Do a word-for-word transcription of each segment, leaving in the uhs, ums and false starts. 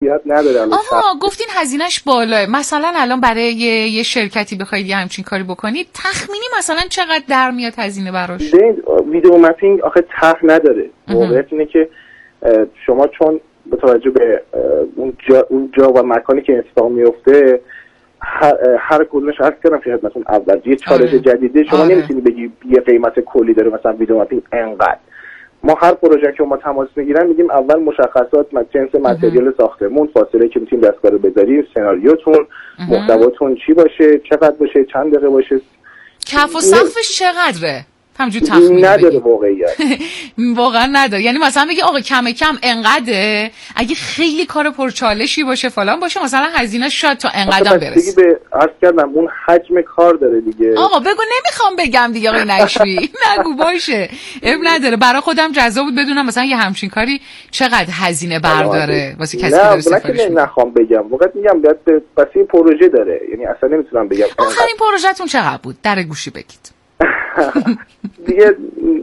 کیفیت نداره. آها گفتین هزینهش بالاه. مثلا الان برای یه, یه شرکتی بخواید یه همچین کاری بکنید تخمینی مثلا چقدر در میاد هزینه براش؟ ویدیو مپینگ آخه تخ نداره. واقعیت اینه که شما چون با توجه به اون جا, اون جا و مکانی که اتفاق میفته هر, هر کدومش عرض کردم که خدمتتون اول یه چالش جدیده. شما آره. نمیتونی بگی یه قیمت کلی داره مثلا ویدیو مپینگ انقدر. ما هر پروژه که ما تماس میگیرن میگیم اول مشخصات جنس متریال ساختمون، فاصله که میتونیم دستگاه رو بذاریم، سناریوتون، محتواتون چی باشه، چقدر باشه، چند دقیقه باشه، کف و سقفش چقدره. همجور تخمین نداره واقعیت. واقعا نداره. یعنی مثلا بگی آقا کم کم انقدره، اگه خیلی کار پرچالشی باشه فلان باشه مثلا هزینه شاید تا انقدر برسه. دیگه به عرض کردم اون حجم کار داره دیگه. آقا بگو نمیخوام بگم دیگه آقا نشوی. نگو باشه. اب نداره. برای خودم جذاب بود بدونم مثلا یه همچین کاری چقدر هزینه برداره واسه کسی که داره سفارش میده. نه نخوام بگم. واقعا میگم باید واسه پروژه داره. یعنی اصلا نمیتونم بگم. آخرین پروژه‌تون چقدر بود؟ در گوشی بگید. دیگه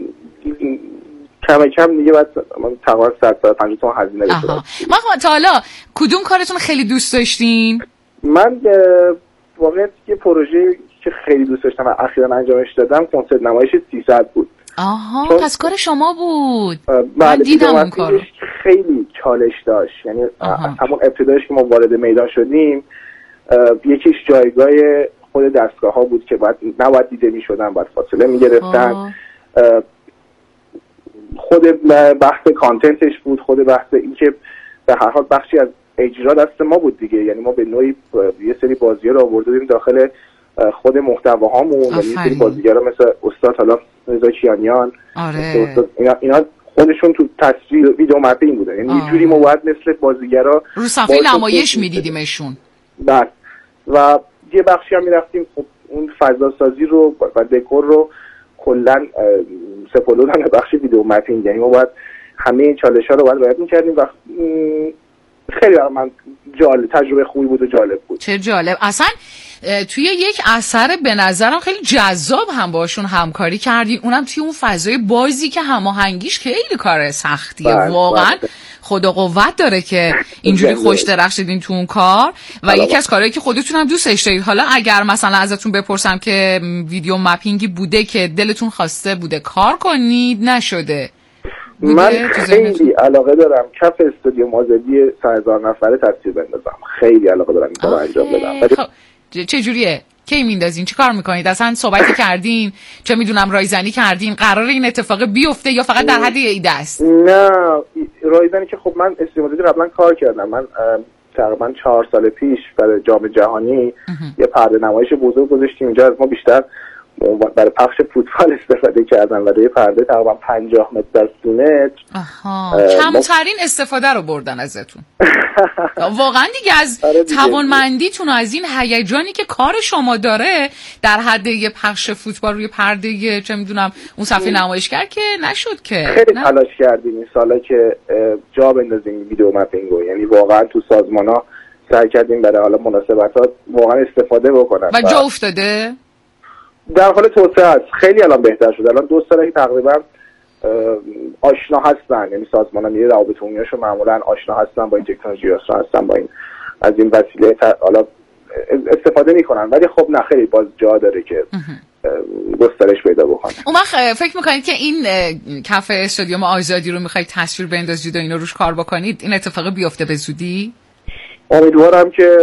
کم کم دیگه بعد من تقریبا صد تا پنجاه تومن هزینه بشه. ما تا حالا کدوم کارتون خیلی دوست داشتین؟ من واقعا یه پروژه که خیلی دوست داشتم و اخیراً انجامش دادم کنسرت نمایش سیصد بود. آها چون... پس کار شما بود. من دیدم اون کارو. خیلی چالش داشت. یعنی از همون ابتدایش که ما وارد میدان شدیم یکیش جایگاه خود دستگاه ها بود که باید نباید دیده می شدن، باید فاصله می گرفتن. خود بحث کانتنتش بود، خود بحث این که به هر حال بخشی از اجرا دست ما بود دیگه. یعنی ما به نوعی یه سری بازی‌ها رو آوردیم داخل خود محتواهامون. یعنی یه سری بازیگرا مثل استاد حالا رضا کیانیان آره. اینا, اینا خودشون تو تصویر ویدیو مپینگ بودن. یعنی یه جوری ما باید مثل بازیگرا رو صفحه نمایش می‌دیدیمشون. بله. و یه بخشی هم میرفتیم خب اون فضا سازی رو و دکور رو کلن سپردن به بخش ویدیو مپینگ. یعنی ما باید همه این چالش ها رو باید رعایت می‌کردیم و خیلی برای من جالب تجربه خوبی بود و جالب بود. چه جالب. اصلا توی یک اثر به نظرم خیلی جذاب هم باشون همکاری کردین، اونم توی اون فضای بازی که هماهنگیش خیلی کار سختیه. بله واقعا بله. خدا قوت داره که اینجوری خوش درخشیدین تو اون کار و بله. یکی از کارهایی که خودتون هم دوستش دارید. حالا اگر مثلا ازتون بپرسم که ویدیو مپینگی بوده که دلتون خواسته بوده کار کنید نشده؟ من خیلی علاقه دارم کف استودیو مازدی سه هزار نفره تصویر بندازم. خیلی علاقه دارم این کارو انجام بدم. خب چه جوریه؟ کی میندازین؟ چی کار میکنید؟ اصلا صحبتی کردین؟ چه میدونم رایزنی کردین؟ قراره این اتفاق بیفته یا فقط در حد ایده است؟ نه رایزنی که خب من استودیو مازدی قبلا کار کردم. من تقریبا چهار سال پیش برای جام جهانی یه پرده نمایش بزرگ گذاشتیم اینجا. از ما بیشتر برای پخش فوتبال استفاده کردن و یه پرده تقریبا پنجاه متر در سی متر. آها کمترین استفاده رو بردن ازتون. واقعا دیگه از توانمندیتون و از این هیجانی که کار شما داره در حد یه پخش فوتبال روی پرده چه میدونم اون صفحه نمایشگر که نشد که. خیلی تلاش کردیم این سالا که جا بندازیم ویدیو مپینگو. یعنی واقعا تو سازمانا سعی کردیم برای حالا مناسبتات واقعا استفاده بکنن و جا افتاده. در حال توسعه است. خیلی الان بهتر شده. الان دو ساله تقریبا آشنا هستن. یعنی سازمان‌ها میره روابط عمومی‌هاشون معمولا آشنا هستن با این تکنولوژی، آشنا هستن با این از این وسیله حالا استفاده میکنن. ولی خب نه خیلی باز جا داره که گسترش پیدا بکنه. اون وقت فکر میکنید که این کف استادیوم آزادی رو میخواید تصویر بندازید و اینو روش کار بکنید این اتفاق بیفته به زودی؟ امیدوارم که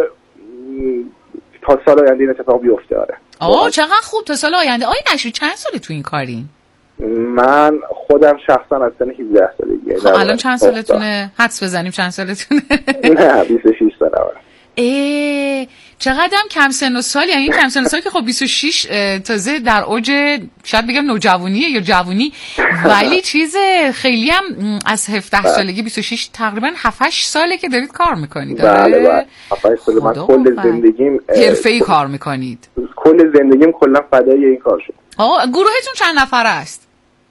تا سال آینده این اتفاق بیفته. آره. آه چقدر خوب. تا سال آینده. آی نشری چند ساله تو این کارین؟ من خودم شخصا از سن هجده سالگی. خب الان چند سالتونه؟ حدس بزنیم چند سالتونه؟ نه بیست و شش سالمه. ای چقدرم کم سن و سال. یعنی کم سن و سال که خب بیست و شش تازه در اوج شاید بگم نوجوانیه یا جوانی ولی چیز خیلی هم از هفده سالگی بیست و شش تقریبا هفت هشت ساله که دارید کار میکنید. بله بله هفت هشت سال. من کل زندگیم حرفه‌ای کار میکنید. کل زندگیم کلا فدای این کار شد. آقا گروهتون چند نفر است؟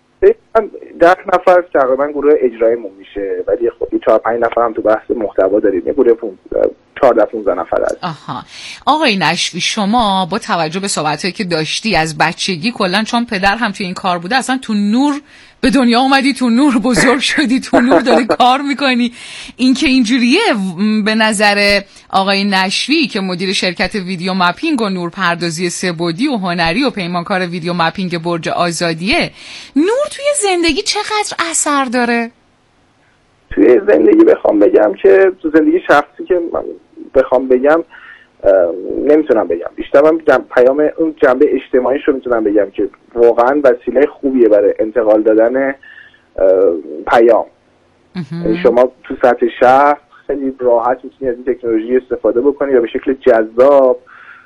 ده نفر تقریبا گروه اجراییمون میشه ولی خب چهار پنج نفر هم تو بحث محتوا داریم. یه گروه چهارده پانزده نفر است. آها آقای نشوی، شما با توجه به صحبتایی که داشتی از بچگی کلا، چون پدر هم توی این کار بوده، اصلا تو نور به دنیا اومدی، تو نور بزرگ شدی، تو نور داری کار میکنی. این که اینجوریه به نظر آقای نشوی که مدیر شرکت ویدیو مپینگ و نورپردازی سه‌بعدی و هنری و پیمانکار ویدیو مپینگ برج آزادیه، نور توی زندگی چقدر اثر داره؟ توی زندگی بخوام بگم که تو زندگی شخصی که من بخوام بگم نمیتونم بگم، بیشتر من جنب پیام اون جنبه اجتماعیش رو میتونم بگم که واقعا وسیله خوبیه برای انتقال دادن پیام. شما تو سطح شهر خیلی راحت میتونی از این تکنولوژی استفاده بکنی و به شکل جذاب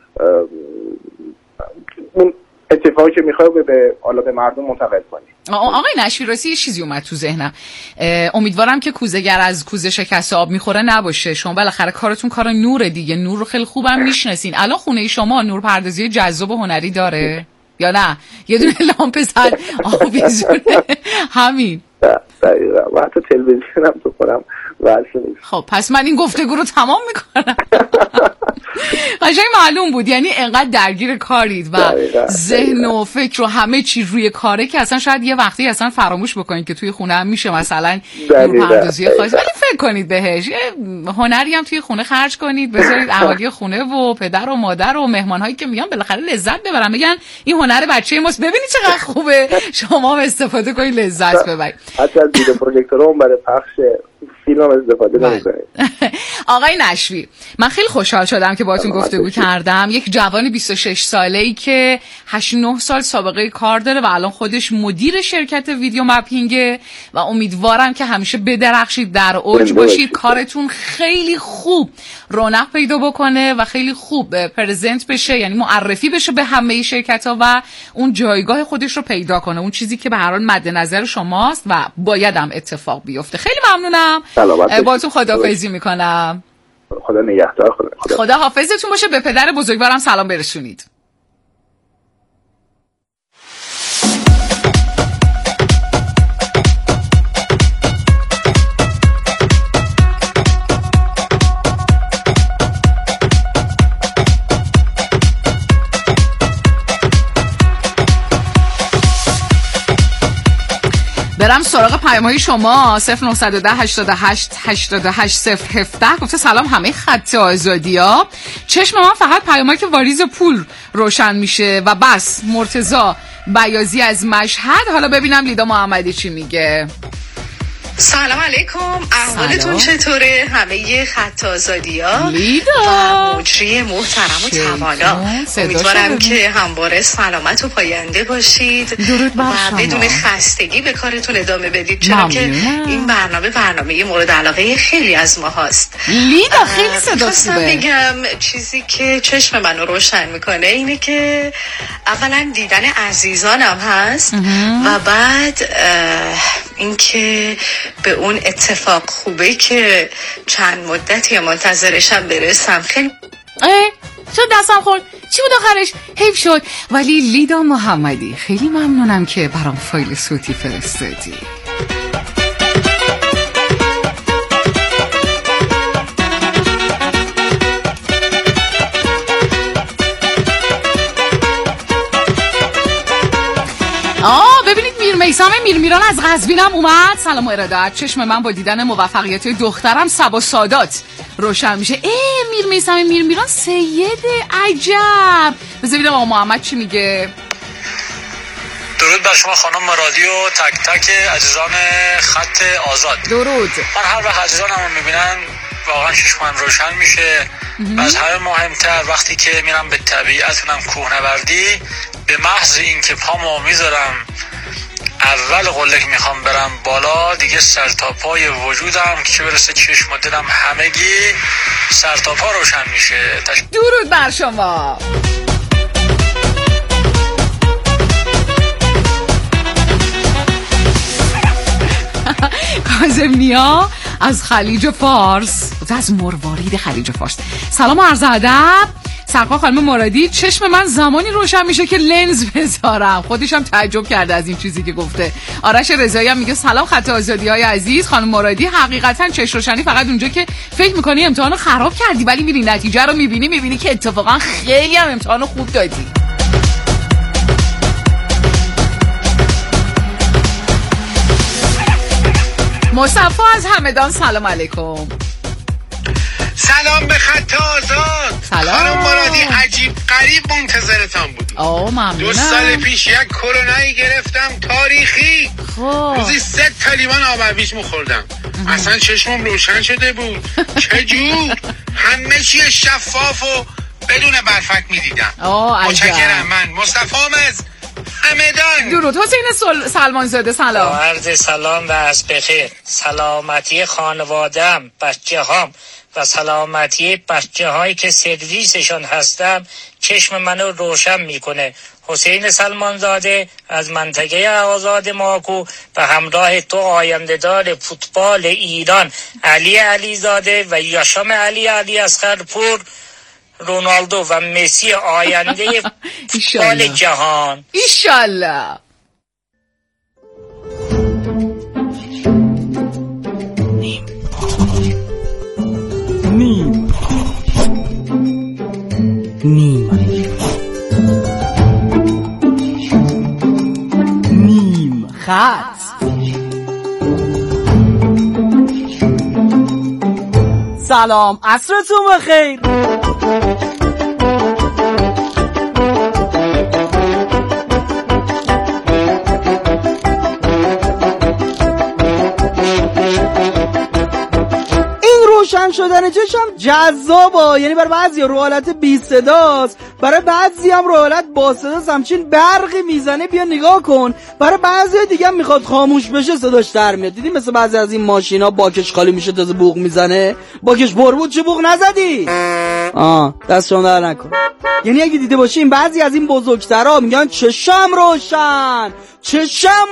اون اتفاقی که میخوای به حالا به مردم منتقل کنی. آقای نشوی، راستی یه چیزی اومد تو ذهنم. امیدوارم که کوزه‌گر از کوزه شکسته آب میخوره نباشه. شما بالاخره کارتون کار نور دیگه، نور رو خیلی خوبم میشناسین. الان خونه شما نورپردازی جذاب و هنری داره یا نه؟ یه دونه لامپ زد آویزونه همین. دقیقا. و حتی تلویزیون هم تو خودم وصل نیست. خب پس من این گفتگو رو تمام میکنم. قشنگ معلوم بود، یعنی انقدر درگیر کارید و دقیقا. ذهن و فکر و همه چی روی کاره که اصلا شاید یه وقتی اصلا فراموش بکنید که توی خونه هم میشه مثلا نورپردازی خاص، ولی فکر کنید بهش، هنری هم توی خونه خرج کنید، بذارید اهالی خونه و پدر و مادر و مهمان‌هایی که میان بالاخره لذت ببرن، بگن این هنر بچه ماست، ببینید چقدر خوبه، شما هم استفاده کنید لذت ببرید. حتی از ویدیو پروژکتورام برای پخش فیلم هم استفاده نمی‌کنید. آقای نشوی، من خیلی خوشحال شدم که باهاتون گفتگو کردم. یک جوان بیست و شش ساله‌ای که هشت نه سال سابقه کار داره و الان خودش مدیر شرکت ویدیو مپینگه و امیدوارم که همیشه بدرخشید، در اوج باشید، کارتون خیلی خوب رونق پیدا بکنه و خیلی خوب پرزنت بشه، یعنی معرفی بشه به همه شرکت‌ها و اون جایگاه خودش رو پیدا کنه، اون چیزی که به هر حال مد نظر شماست و باید هم اتفاق بیفته. خیلی ممنونم. باهاتون خداحافظی میکنم. خدا نگهدار. خدا, خدا. خدا حافظتون باشه. به پدر بزرگوارم سلام برسونید. برم سراغ پیام‌های شما. صفر نه یک صفر هشتاد و هشت هشتاد و هشت صفر هفده گفته سلام همه خط آزادی‌ها، چشم من فقط پیامایی که واریز پول روشن میشه و بس. مرتضی بیازی از مشهد. حالا ببینم لیدا محمدی چی میگه. سلام علیکم، احوالتون چطوره همه خط آزادی‌ها لیدا و مجری محترم و توانا؟ امیدوارم که همواره سلامت و پاینده باشید و بدون خستگی به کارتون ادامه بدید، چرا که این برنامه برنامه مورد علاقه خیلی از ما هست. لیدا خیلی صدا خوبه. میگم چیزی که چشم منو روشن میکنه اینه که اولا دیدن عزیزانم هست و بعد اینکه به اون اتفاق خوبه که چند مدتی منتظرشم برسم. خیلی اه شد دستم خورد. چی بود آخرش؟ حیف شد. ولی لیدا محمدی خیلی ممنونم که برام فایل صوتی فرستادی. آه ببینید میر میثم میرمیران از قزوینم اومد. سلام و ارادت. چشم من با دیدن موفقیت دخترم صبا سادات روشن میشه. ای میر میثم میرمیران سید عجب. بذار ببینم آقا محمد چی میگه. درود بر شما خانم مرادی و تک تک عزیزان خط آزاد. درود. من هر وقت عزیزانم رو میبینن واقعا چشمم روشن میشه. از همه مهمتر وقتی که میرم به طبیعت، اونم کوهنوردی، به محض این که پامو میذارم اول قله میخوام برم بالا، دیگه سر تا پای وجودم که چه برسه چشم و دلم همگی سر تا پا روشن میشه. تش... درود بر شما. کاظم نیا از خلیج فارس، از مروارید خلیج فارس. سلام و عرض ادب. سرکار خانم مرادی چشم من زمانی روشن میشه که لنز بذارم. خودش هم تعجب کرده از این چیزی که گفته. آرش رضایی هم میگه سلام خط آزادی‌های عزیز. خانم مرادی حقیقتا چشم روشنی فقط اونجا که فکر می‌کنی امتحانو خراب کردی ولی میری نتیجه رو می‌بینی می‌بینی که اتفاقا خیلی هم امتحانو خوب دادی. مصطفی از همدان سلام علیکم. سلام به خط آزاد. سلام خانم مرادی عجیب غریب منتظرتان بودیم. آه ممنونم. دو سال پیش یک کرونایی گرفتم تاریخی. خواه. روزی سه تا لیوان آب ابریشم خوردم. اصلا چشمم روشن شده بود. چجور همه چی شفاف و بدون برفک میدیدم. آه عجب. متشکرم. من مصطفی از همدان. درود حسین سل... سلمان زاده سلام. عرض سلام و از بخیر. سلامتی خانوادم، بچه هام و سلامتی بچه هایی که سرویسشان هستم چشم منو روشن میکنه. حسین سلمان زاده از منطقه آزاد ماکو و همراه تو آینده‌دار فوتبال ایران علی علی زاده و یاشام علی علی اصغرپور، رونالدو و مسی آینده فوتبال جهان. ایشالله. نیم نیم نیم نیم خط. سلام عصرتون بخیر. روشن شدن چشم جذابه، یعنی برای بعضی رو حالت بی صداست، برای بعضی هم رو حالت با صداست، همچین برقی میزنه بیا نگاه کن. برای بعضی دیگه هم میخواد خاموش بشه صداش در میاد. دیدی مثل بعضی از این ماشینا باکش خالی میشه تازه بوق میزنه، باکش پر بود چه بوق نزدی؟ آه دست شما در نکن. یعنی اگه دیده باشین بعضی از این بزرگترها میگن چشم روشن چشم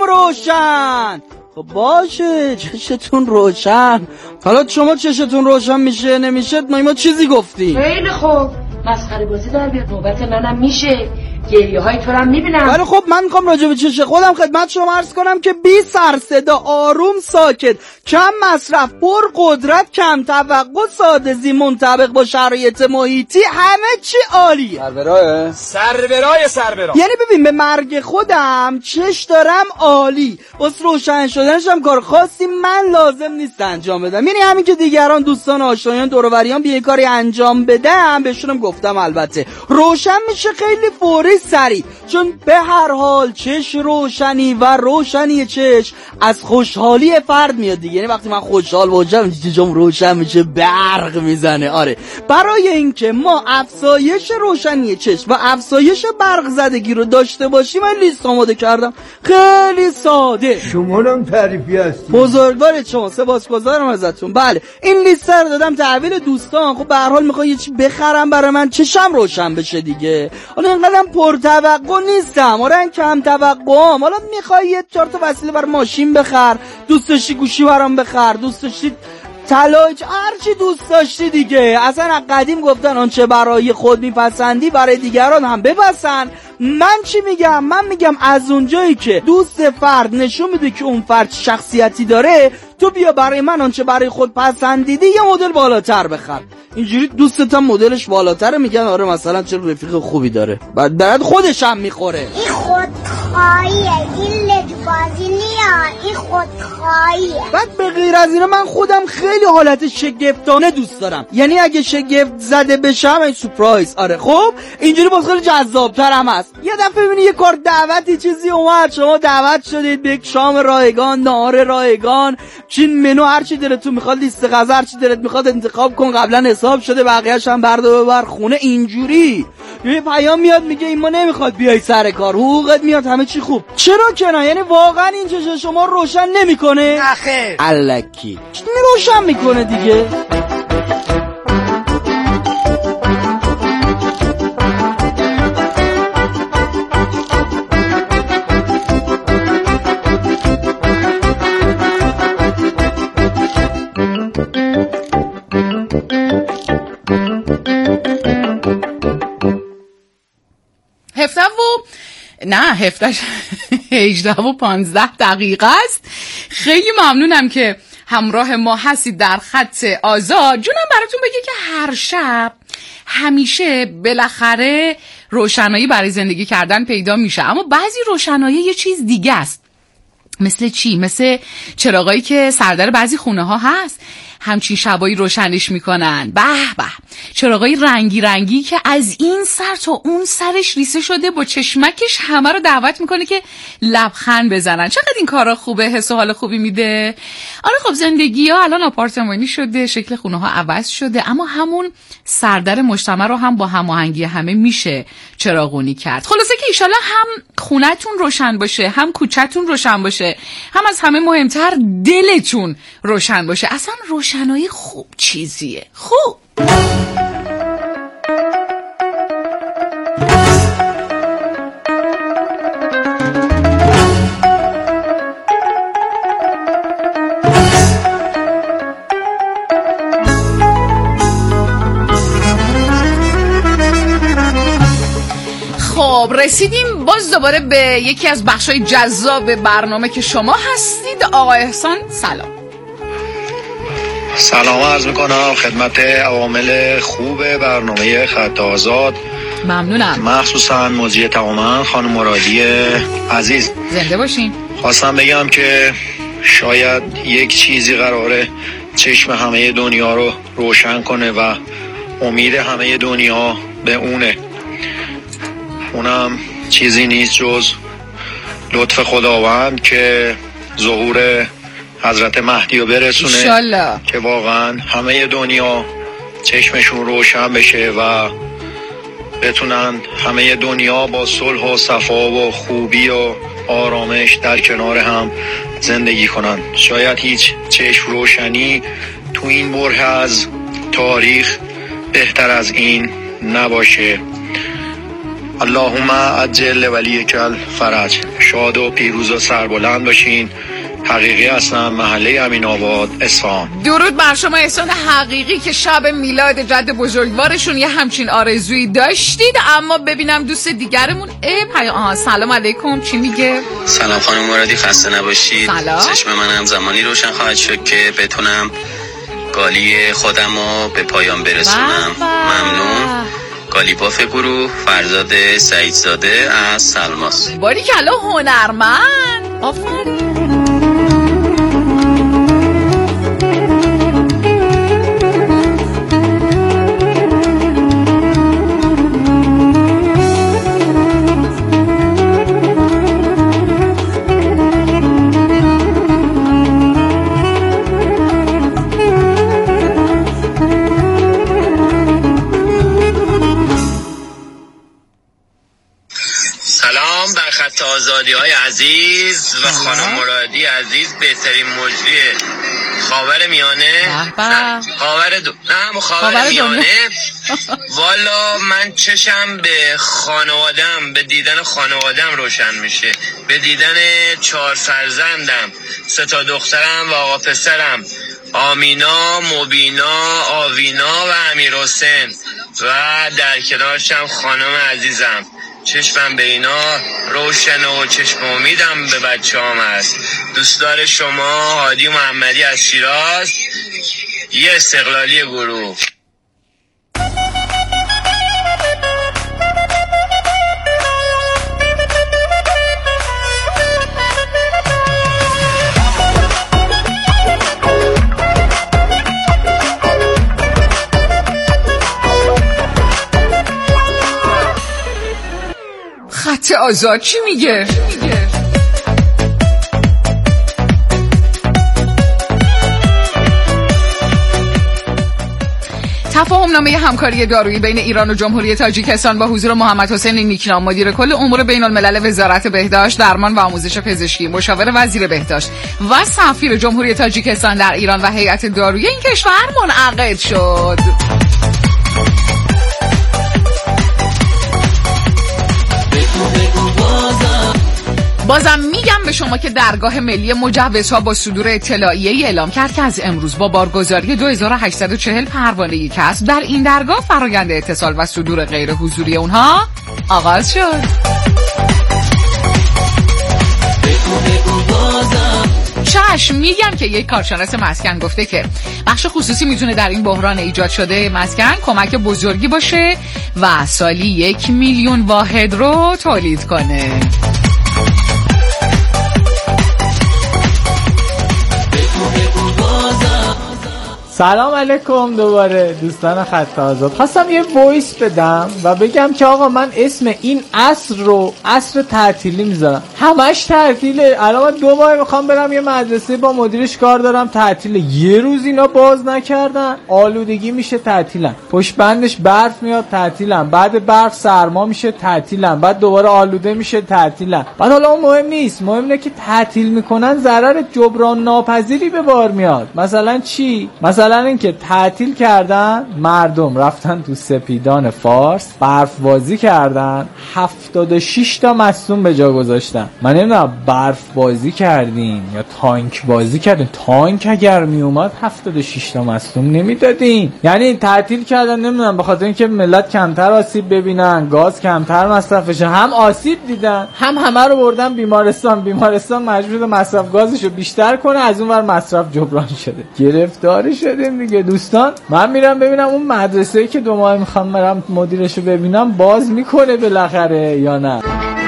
روشن. خب باشه چشتون روشن. حالا شما چشتون روشن میشه نمیشه ما ما چیزی گفتیم. خیلی خوب مسخره بازی در بیاد نوبت منم میشه. گریه های تو رو میبینم. ولی خب من میخوام راجع به چش خودم خدمت شما عرض کنم که بی سر صدا، آروم، ساکت، کم مصرف، پر قدرت، کم توقع، ساده زی، منطبق با شرایط محیطی، همه چی عالیه. سربراه سربراه سربراه. یعنی ببین به مرگ خودم چش دارم عالی، واسه روشن شدنش هم کار خاصی من لازم نیست انجام بدم. یعنی همین که دیگران دوستان آشنایان دور و بریان بیان کاری انجام بدم بهشونم گفتم البته روشن میشه خیلی فوری سری، چون به هر حال چش روشنی و روشنی چش از خوشحالی فرد میاد دیگه. یعنی وقتی من خوشحال باشم چشم روشن میشه برق میزنه. آره برای اینکه ما افزایش روشنی چش و افزایش برق زدگی رو داشته باشیم من لیست آماده کردم خیلی ساده. شما هم تعریفی هستی بزرگوارت شما، سپاسگزارم ازتون. بله این لیست رو دادم تحویل دوستان. خب به هر حال میخوام یه چی بخرم برای من چشم روشن بشه دیگه. حالا اینقدرم پر توقع نیستم، آره کم توقعم. حالا میخوای یه چهار تا وسیله برای ماشین بخر، دوست داشتی گوشی برام بخر، دوست داشتی تلاج، هر چی دوست داشتی دیگه. اصلا از قدیم گفتن آنچه برای خود میپسندی برای دیگران هم بپسند. من چی میگم؟ من میگم از اونجایی که دوست فرد نشون میده که اون فرد شخصیتی داره، تو بیا برای من آنچه برای خود پسندیدی یه مدل بالاتر بخر. اینجوری دوستت هم مدلش بالاتره میگن آره مثلا چه رفیق خوبی داره، بعد درد خودش هم میخوره. این خودخواهیه، این لجبازی نیست، این خودخواهیه. بعد به غیر از اینا من خودم خیلی حالت شگفتانه دوست دارم. یعنی اگه شگفت زده بشم این سورپرایز. آره خب اینجوری باز خیلی جذاب‌تر هم هست. یه دفعه ببینی یه کار دعوتی چیزی اومد، شما دعوت شدید به یک شام رایگان، نهار رایگان، چین منو هر چی دلتون میخواد، لیست غذا هر چی دلت میخواد انتخاب کن، قبلا حساب شده بقیه‌اش هم بردا ببر خونه. اینجوری یه پیام میاد میگه این ما نمیخواد بیای سر کار، حقوقت میاد، همه چی خوب. چرا که نه؟ یعنی واقعا این چش شما روشن نمیکنه؟ نخیر الکی روشن میکنه دیگه. هفته و نه هفته هجده و پانزده دقیقه است. خیلی ممنونم که همراه ما هستید در خط آزاد. جونم براتون بگه که هر شب همیشه بالاخره روشنایی برای زندگی کردن پیدا میشه، اما بعضی روشنایی یه چیز دیگه است. مثل چی؟ مثل چراغایی که سردر بعضی خونه ها هست، همچین شبایی روشنش میکنن. به به، چراغای رنگی رنگی که از این سر تا اون سرش ریسه شده، با چشمکش همه رو دعوت میکنه که لبخند بزنن. چقدر این کارا خوبه، حس و حال خوبی میده. آره خب زندگی ها الان آپارتمانی شده، شکل خونه ها عوض شده، اما همون سردر مجتمع رو هم با هماهنگی همه میشه چراغونی کرد. خلاصه که ایشالا هم خونتون روشن باشه، هم کوچه‌تون روشن باشه، هم از همه مهمتر دلتون روشن باشه. اصلا روشنایی خوب چیزیه. خوب خب رسیدیم باز دوباره به یکی از بخشای جذاب برنامه که شما هستید. آقا احسان سلام. سلام عرض میکنم خدمت عوامل خوب برنامه خط آزاد. ممنونم. مخصوصا موجی تماما خانم مرادی عزیز، زنده باشین. خواستم بگم که شاید یک چیزی قراره چشم همه دنیا رو روشن کنه و امید همه دنیا به اونه. اونم چیزی نیست جز لطف خداوند که ظهور حضرت مهدی رو برسونه انشالله. که واقعا همه دنیا چشمشون روشن بشه و بتونن همه دنیا با صلح و صفا و خوبی و آرامش در کنار هم زندگی کنن. شاید هیچ چشم روشنی تو این بره از تاریخ بهتر از این نباشه. اللهم عجل ولیک الفرج. شاد و پیروز و سربلند باشین. حقیقی هستم، محله امین آباد، اصفهان. درود بر شما احسان حقیقی که شب میلاد جد بزرگوارشون یه همچین آرزویی داشتید. اما ببینم دوست دیگرمون ای پیام. آها سلام علیکم، چی میگه؟ سلام خانم مرادی، خسته نباشید. سلام. چشم منم زمانی روشن خواهد شد که بتونم گالی خودم رو به پایان برسونم. ممنون. گالی باف گروه فرزاد سعیدزاده از سلماس. باریکلا هنرمند. آفرین. آزادی های عزیز و خانم مرادی عزیز، بهترین مجری خاور میانه خاور دو... نه خاور میانه. والا من چشم به خانوادم، به دیدن خانوادم روشن میشه، به دیدن چهار فرزندم، سه تا دخترم و آقا پسرم، آمینا، مبینا، آوینا و امیر حسین و در کنارشم خانم عزیزم. چشمم به اینا روشن و چشم امیدم به بچه هم هست. دوستدار شما هادی محمدی از شیراز، یه استقلالی گروه. خط آزاد چی میگه؟ تفاهم نامه همکاری دارویی بین ایران و جمهوری تاجیکستان با حضور محمد حسین نیکنام، مدیر کل امور بین الملل وزارت بهداشت، درمان و آموزش پزشکی، مشاور وزیر بهداشت و سفیر جمهوری تاجیکستان در ایران و هیئت دارویی این کشور منعقد شد. بازم میگم به شما که درگاه ملی مجوزها با صدور اطلاعیه‌ای اعلام کرد که از امروز با بارگذاری دو هزار و هشتصد و چهل پروانه کسب در این درگاه فرآیند اتصال و صدور غیر حضوری اونها آغاز شد. چشم میگم که یک کارشناس مسکن گفته که بخش خصوصی میتونه در این بحران ایجاد شده مسکن کمک بزرگی باشه و سالی یک میلیون واحد رو تولید کنه. سلام علیکم دوباره دوستان خط آزاد. خواستم یه وایس بدم و بگم که آقا من اسم این عصر رو عصر تعطیلی میذارم. همش تعطیله. الان دو ماه میخوام برم یه مدرسه با مدیرش کار دارم، تعطیله. یه روز اینا باز نکردن، آلودگی میشه تعطیلن. پشت بندش برف میاد تعطیلن. بعد برف سرما میشه تعطیلن. بعد دوباره آلوده میشه تعطیلن. بعد حالا اون مهم نیست. مهم اینه که تعطیل میکنن ضرر جبران ناپذیری به بار میاد. مثلا چی؟ مثلا این که تعطیل کردن، مردم رفتن تو سپیدان فارس برف بازی کردن، هفتاد و شش تا مصدوم به جا گذاشتن. من نمیدونم برف بازی کردین یا تانک بازی کردین. تانک اگر می اومد هفتاد و شش تا مصدوم نمیدادین. یعنی تعطیل کردن نمیدونم به خاطر اینکه ملت کمتر آسیب ببینن، گاز کمتر مصرف بشه. هم آسیب دیدن، هم همه رو بردن بیمارستان. بیمارستان مجبور مصرف گازشو بیشتر کنه، از اون ور مصرف جبران شده. گرفتاری شده دیگه دوستان. من میرم ببینم اون مدرسه‌ای که دو ماه میخوام برم مدیرشو ببینم باز میکنه بالاخره یا نه.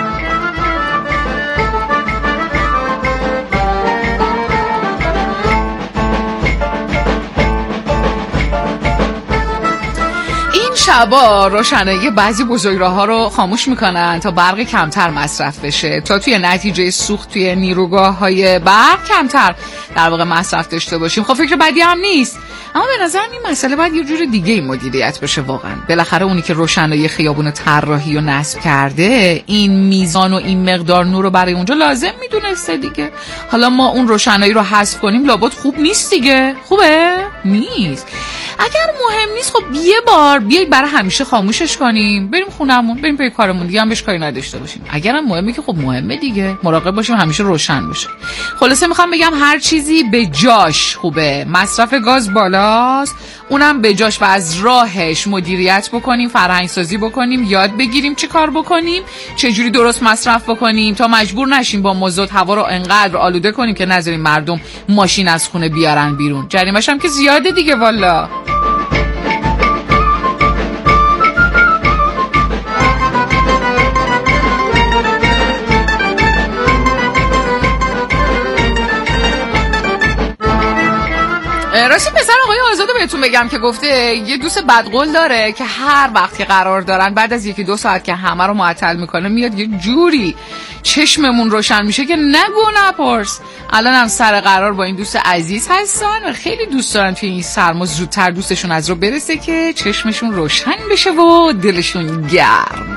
شبا روشنایی بعضی بزرگراه‌ها رو خاموش میکنن تا برق کمتر مصرف بشه، تا توی نتیجه سوخت توی نیروگاه‌های برق کمتر در واقع مصرف داشته باشیم. خب فکر بدی هم نیست، اما به نظر این مسئله باید یه جور دیگه مدیریت بشه. واقعا بالاخره اونی که روشنایی خیابون طراحی و نصب کرده این میزان و این مقدار نور رو برای اونجا لازم میدونسته دیگه. حالا ما اون روشنایی رو حذف کنیم لابد خوب نیست دیگه. خوبه؟ نیست. اگر مهم نیست خب یه بار بیای برای همیشه خاموشش کنیم، بریم خونمون، بریم پی کارمون، دیگه هم بهش کاری نداشته باشیم. اگرم مهمه که خب مهمه دیگه، مراقب باشیم همیشه روشن باشه. خلاصه میخوام بگم هر چیزی به جاش خوبه. مصرف گاز بالاست، اونم به جاش و از راهش مدیریت بکنیم، فرهنگ سازی بکنیم، یاد بگیریم چه کار بکنیم، چه جوری درست مصرف بکنیم تا مجبور نشیم با مازوت هوا رو انقدر آلوده کنیم که نذاریم مردم ماشین از خونه بیارن بیرون. جریمه‌ش هم که زیاده دیگه والا. راستی پسر آقای آزادو بهتون بگم که گفته یه دوست بدقول داره که هر وقت که قرار دارن بعد از یکی دو ساعت که همه رو معطل میکنه میاد یه جوری چشممون روشن میشه که نگو نپرس. الان هم سر قرار با این دوست عزیز هستن و خیلی دوست دارن توی این سرما زودتر دوستشون از رو برسه که چشمشون روشن بشه و دلشون گرم.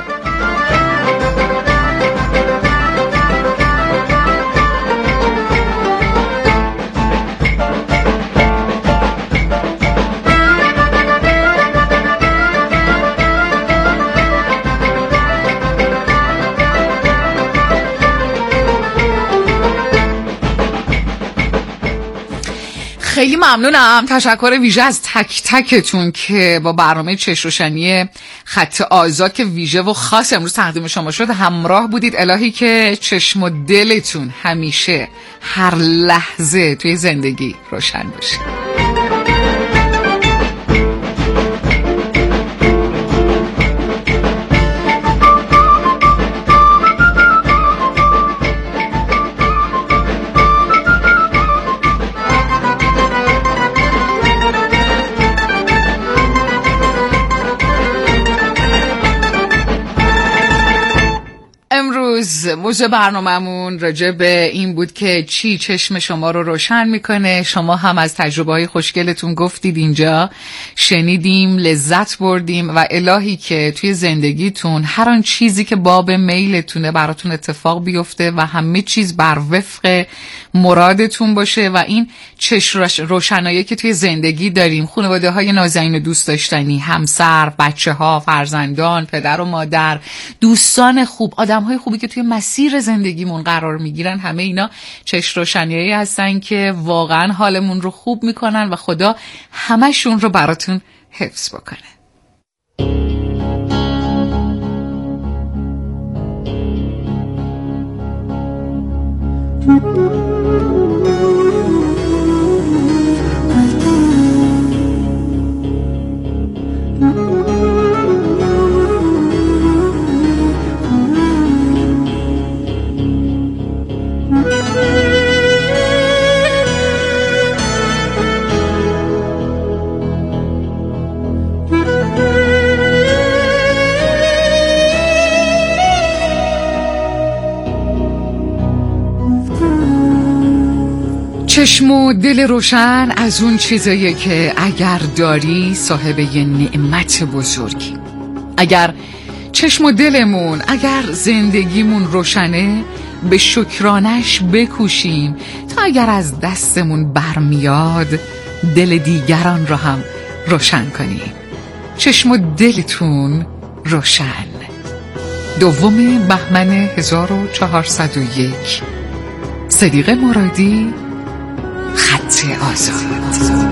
خیلی ممنونم. تشکر ویژه از تک تکتون که با برنامه چش روشنی خط آزاد که ویژه و خاص امروز تقدیم شما شد همراه بودید. الهی که چشم و دلتون همیشه هر لحظه توی زندگی روشن باشه. امروز موضوع برنامه‌مون راجع به این بود که چی چشم شما رو روشن میکنه. شما هم از تجربه‌های خوشگلتون گفتید اینجا، شنیدیم، لذت بردیم و الهی که توی زندگیتون هر آن چیزی که باب میلتونه براتون اتفاق بیفته و همه چیز بر وفق مرادتون باشه و این چشم روشنایی که توی زندگی داریم، خانواده های نازنین و دوست داشتنی، همسر، بچه ها، فرزندان، پدر و مادر، دوستان خوب، آدم های خوبی که توی مسیر زندگیمون قرار میگیرن، همه اینا چشم روشنیایی هستن که واقعا حالمون رو خوب میکنن و خدا همشون رو براتون حفظ بکنه. چشم و دل روشن از اون چیزاییه که اگر داری صاحب یه نعمت بزرگی. اگر چشم و دلمون، اگر زندگیمون روشنه، به شکرانش بکوشیم تا اگر از دستمون برمیاد دل دیگران رو هم روشن کنیم. چشم و دلتون روشن. دوم بهمن هزار و چهارصد و یک، صدیق مرادی، خط آزاد.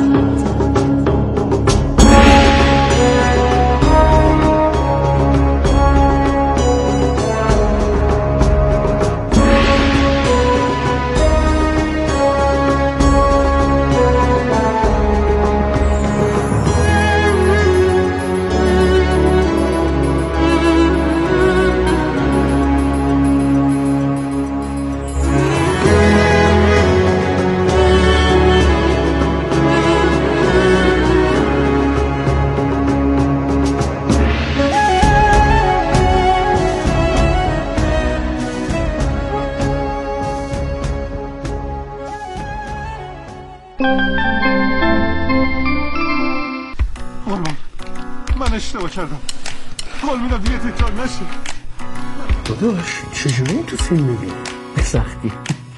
من اشتباه کردم، حال میدم دیگه تکرار نشه. داداش چجوری این تو فیلم میبینی؟ به سختی.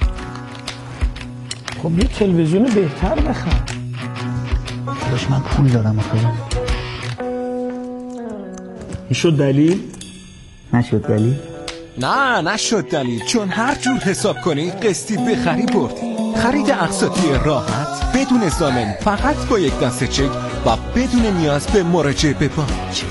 خب یه تلویزیون بهتر بخر. داداش من پول دارم آخه. این شد دلیل؟ نشد دلیل؟ نه نشد دلیل، چون هر جور حساب کنی قسطی بخری بردی. خرید اقساطی راحت بدون ضامن، فقط با یک دسته چک و بدون نیاز به مراجعه به بانک.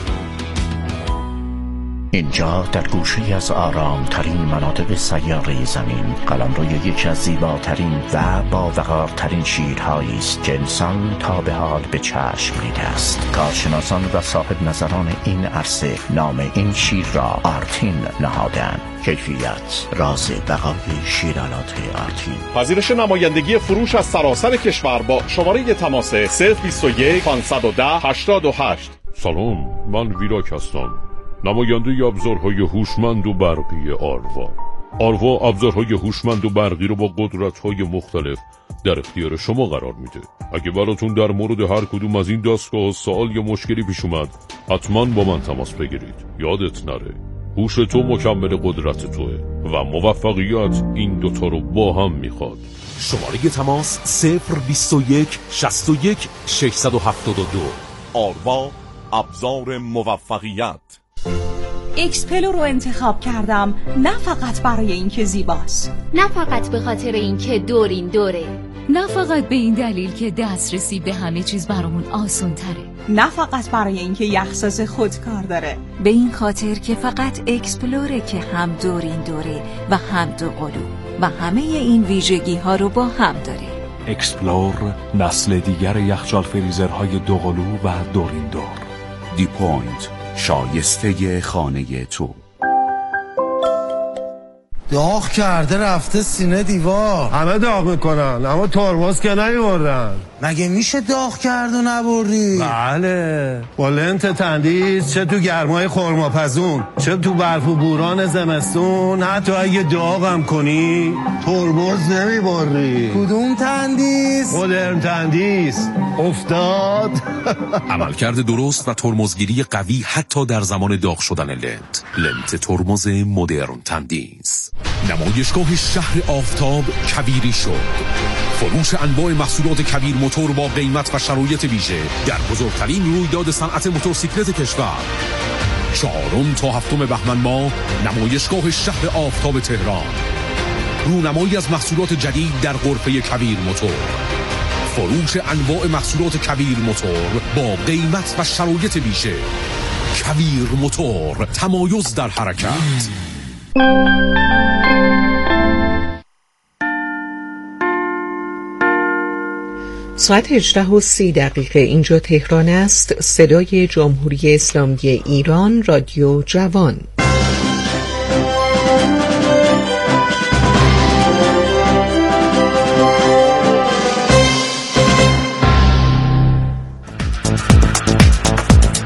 اینجا در گوشه از آرام ترین مناطق سیاره زمین قلمروی یکی از زیباترین و با وقارترین شیرهایی است که انسان تا به حال به چشم دیده است. کارشناسان و صاحب نظران این عرصه نام این شیر را آرتین نهادند. کیفیت راز بقای شیرالات آرتین. پذیرش نمایندگی فروش از سراسر کشور با شماره تماس صفر بیست و یک پانصد و ده هشتاد و هشت. سلام، من ویراک هستم، نماینده ابزارهای هوشمند و برقی آروا. آروا ابزارهای هوشمند و برقی رو با قدرت‌های مختلف در اختیار شما قرار میده. اگه براتون در مورد هر کدوم از این دستگاه سوال یا مشکلی پیش اومد، حتما با من تماس بگیرید. یادت نره هوش تو مکمل قدرت توه و موفقیت این دوتا رو با هم میخواد. شماره تماس صفر بیست و یک شصت و یک ششصد و هفتاد و دو. آروا، ابزار موفقیت. اکسپلو رو انتخاب کردم، نه فقط برای اینکه زیباست، نه فقط به خاطر اینکه دورین دوره، نه فقط به این دلیل که دسترسی به همه چیز برامون آسان تره، نه فقط برای اینکه یخ‌ساز خودکار داره، به این خاطر که فقط اکسپلوره که هم دورین دوره و هم دو قلو و همه این ویژگی ها رو با هم داره. اکسپلور، نسل دیگر یخچال فریزرهای دو قلو و دورین دور. دی پوینت، شایسته خانه تو. داغ کرده رفته سینه دیوار. همه داغ میکنن اما ترمز که نمیبردن. مگه میشه داغ کرد و نبردی؟ بله، با لنت تندیس، چه تو گرمای خرماپزون، چه تو برف و بوران زمستون، حتی اگه داغم کنی ترمز نمیبری. کدوم تندیس؟ مدرن تندیس. افتاد. عملکرد درست و ترمزگیری قوی حتی در زمان داغ شدن لنت. لنت ترمز مدرن تندیس. نمایشگاه شهر آفتاب کبیری شد. فروش انواع محصولات کبیر موتور با قیمت و شرایط ویژه در بزرگترین رویداد صنعت موتورسیکلت کشور. چهارم تا هفتم بهمن ماه نمایشگاه شهر آفتاب تهران. رونمایی از محصولات جدید در غرفه کویر موتور. فروش انواع محصولات کویر موتور با قیمت و شرایط بیشه. کویر موتور، تمایز در حرکت. ساعت هجده و سی دقیقه اینجا تهران است. صدای جمهوری اسلامی ایران، رادیو جوان.